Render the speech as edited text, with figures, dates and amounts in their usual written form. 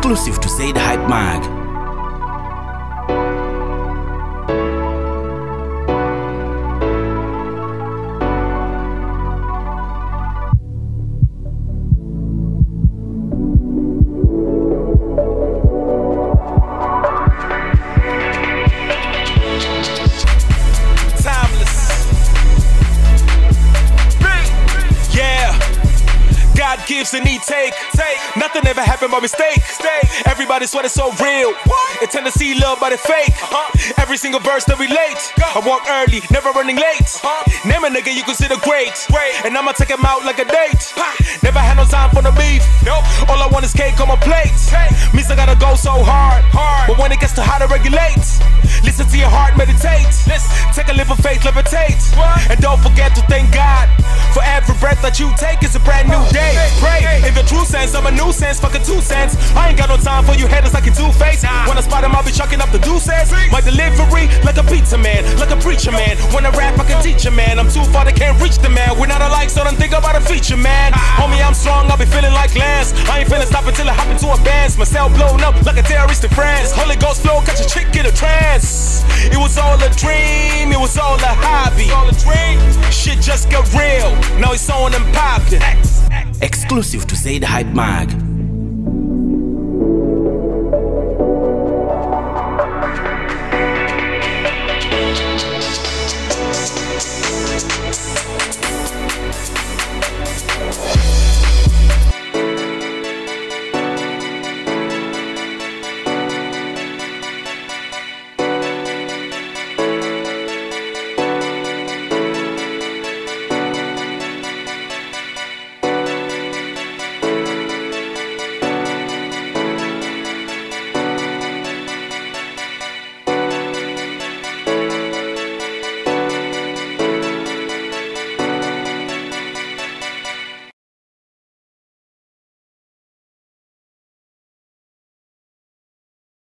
Exclusive to Zaid Hype Mag. Gives and he take. Nothing ever happened by mistake. Everybody swear it's so real. It tend to see love but it fake. Every single verse that relate. I walk early, never running late. Name a nigga you consider great. And I'ma take him out like a date. Never had no time for the beef. All I want is cake on my plate. Means I gotta go so hard. But when it gets too hard to regulate, listen to your heart, meditate. Take a leap of faith, levitate. And don't forget to thank God for every breath that you take. It's a brand new day. Pray in the true sense, I'm a nuisance, fucking 2 cents. I ain't got no time for you haters like a two-face. When I spot him, I'll be chucking up the deuces. My delivery like a pizza man, like a preacher man. When I rap, I can teach a man. I'm too far, they can't reach the man. We're not alike, so don't think about a feature, man. Homie, I'm strong, I'll be feeling like Lance. I ain't finna stop until I hop into a band. My cell blown up like a terrorist in France. Holy Ghost flow, catch a chick in a trance. It was all a dream, it was all a hobby. Shit just got real, now it's on and popping. Exclusive to Zaid Hype Mag.